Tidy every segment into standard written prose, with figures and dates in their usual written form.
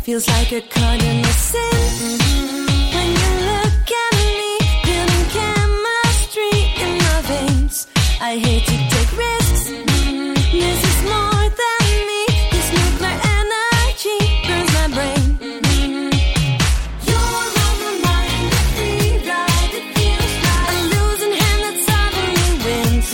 feels like a cardinal sin. When you look at me, building chemistry in my veins. I hate to take risks. This is more than me. This nuclear energy burns my brain. You're on my mind, a free ride. It feels like a losing hand that suddenly wins.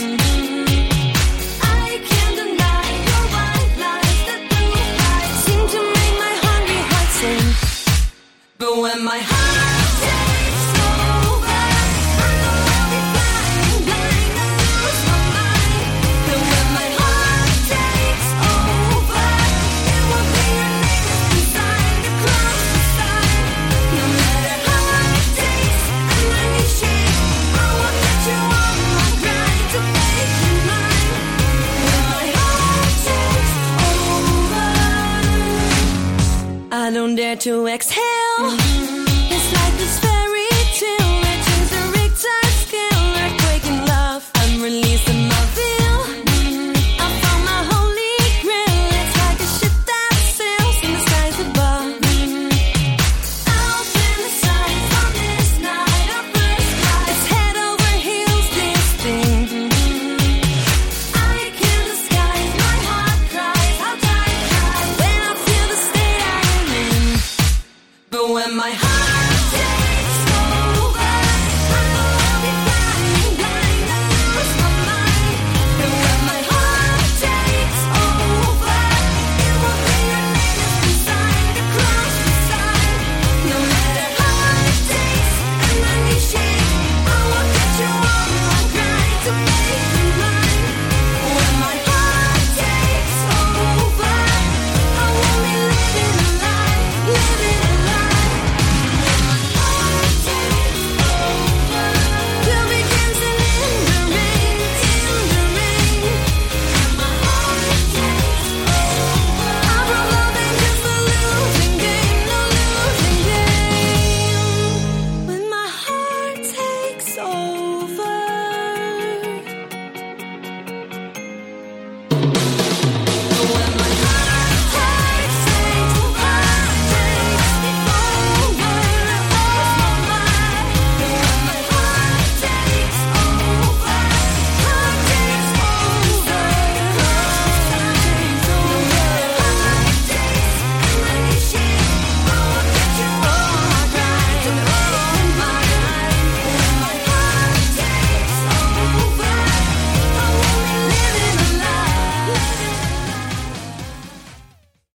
I can't deny your white lies. That blue light seem to make my hungry heart sing. But when my heart takes over, I know I'll be flying blind and lose my mind. And when my heart takes over, it will be your name that's inside the close beside. No matter how long it takes and when you shake, I won't let you on my grind to make you mine. When my heart takes over, I don't dare to